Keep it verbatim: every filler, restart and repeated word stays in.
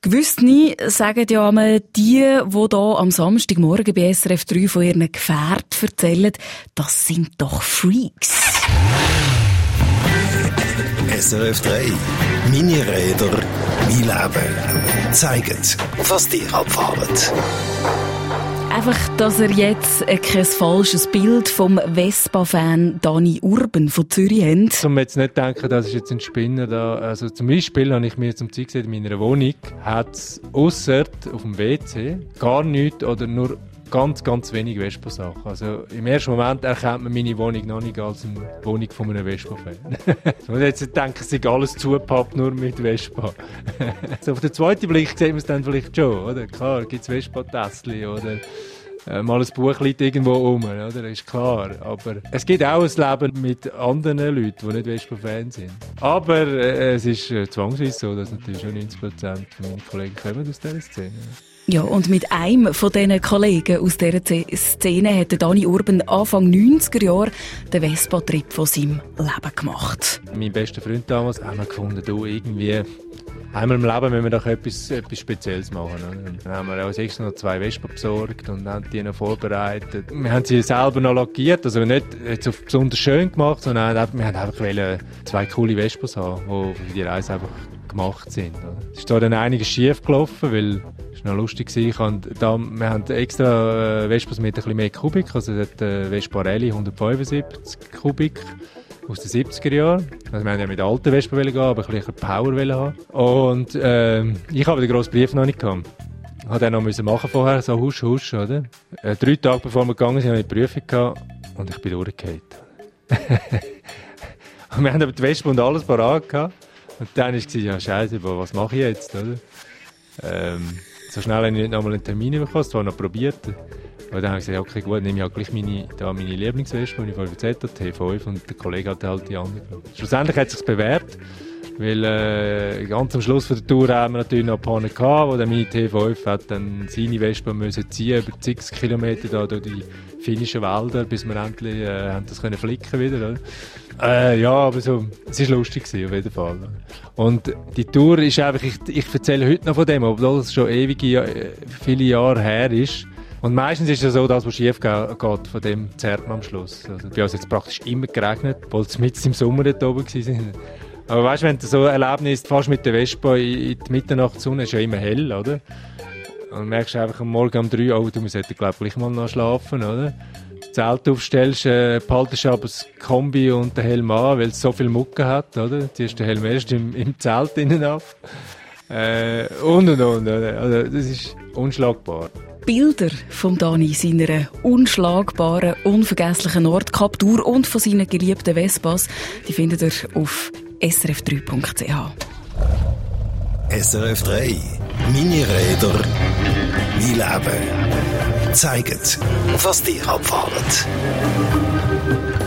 Gewisse sagen ja einmal, die, die hier am Samstagmorgen bei S R F drei von ihren Gefährten erzählen, das sind doch Freaks. S R F drei. Meine Räder, mein Leben. Zeigen, was dir abfällt. Einfach, dass er jetzt kein falsches Bild vom Vespa-Fan Dani Urban von Zürich hat. Um jetzt nicht denken, das ist jetzt ein Spinner da. Also zum Beispiel habe ich mir zum Zeug gesehen, in meiner Wohnung hat es ausser auf dem W C gar nichts oder nur ganz, ganz wenig Vespa-Sachen. Also im ersten Moment erkennt man meine Wohnung noch nicht als eine Wohnung von einem Vespa-Fan. Und jetzt denken sie, alles zugepappt nur mit Vespa. Also auf den zweiten Blick sieht man es dann vielleicht schon, oder? Klar, gibt es Vespa-Tässchen oder äh, mal ein Buch liegt irgendwo rum, oder? Ist klar. Aber es gibt auch ein Leben mit anderen Leuten, die nicht Vespa-Fans sind. Aber äh, es ist äh, zwangsweise so, dass natürlich schon neunzig Prozent meiner Kollegen kommen aus dieser Szene. Ja, und mit einem von diesen Kollegen aus dieser Szene hat Dani Urban Anfang neunziger Jahre den Vespa-Trip von seinem Leben gemacht. Mein bester Freund damals haben wir gefunden, du irgendwie einmal im Leben müssen wir doch etwas, etwas Spezielles machen. Oder? Und dann haben wir uns extra noch zwei Vespa besorgt und haben die noch vorbereitet. Wir haben sie selber noch lackiert, also nicht jetzt auf besonders schön gemacht, sondern wir haben einfach zwei coole Vespas haben, die für die Reise einfach gemacht sind. Es ist da dann einiges schief gelaufen, weil es noch lustig war. Ich habe da, wir haben extra äh, Vespas mit ein bisschen mehr Kubik, also das äh, Vespa Rallye hundertfünfundsiebzig Kubik aus den siebziger Jahren. Also wir haben ja mit alten Vespa gehen, aber ein bisschen Power haben. Und äh, ich habe den grossen Brief noch nicht gehabt. Ich musste den noch machen vorher, so husch, husch, oder? Äh, drei Tage bevor wir gegangen sind, habe ich die Prüfung gehabt und ich bin durchgefallen. Und wir haben aber die Vespa und alles parat gehabt. Und dann war es, ja scheiße, was mache ich jetzt, oder? Ähm, so schnell habe ich nicht nochmal einen Termin bekommen, es war noch probiert. Und dann habe ich gesagt, okay, gut, nehme ich halt gleich meine, da meine Lieblingswespe, die ich vorher erzählt habe, T fünf, und der Kollege hatte halt die andere. Schlussendlich hat es sich bewährt, weil äh, ganz am Schluss von der Tour haben wir natürlich noch Pannen gehabt, wo dann meine T fünf hat dann seine Wespe müssen ziehen, über zig Kilometer da durch die finnischen Wälder, bis wir endlich äh, haben das können flicken wieder, oder? Äh, ja, aber so, es war lustig gewesen, auf jeden Fall. Und die Tour ist einfach, ich, ich erzähle heute noch von dem, obwohl es schon ewige, viele Jahre her ist. Und meistens ist es so, dass was schief geht, von dem zerrt man am Schluss. Also, bei uns hat es praktisch immer geregnet, obwohl es mitten im Sommer dort oben waren. Aber weißt du, wenn du so ein Erlebnis fast mit der Vespa in die Mitternachtssonne, ist ja immer hell, oder? Und merkst du einfach am Morgen um drei, oh, du solltest glaube ich gleich mal noch schlafen, oder? Zelt aufstellst, äh, behaltest aber das Kombi und den Helm an, weil es so viel Mucke hat, oder? Ziehst den Helm erst im, im Zelt innen ab. Äh, und und und, oder? Also, das ist unschlagbar. Bilder von Dani, seiner unschlagbaren, unvergesslichen Nordkap-Tour und von seinen geliebten Vespas, die findet ihr auf s r f drei punkt c h. S R F drei. Meine Räder, mein Leben. Zeigen, was dir abfällt.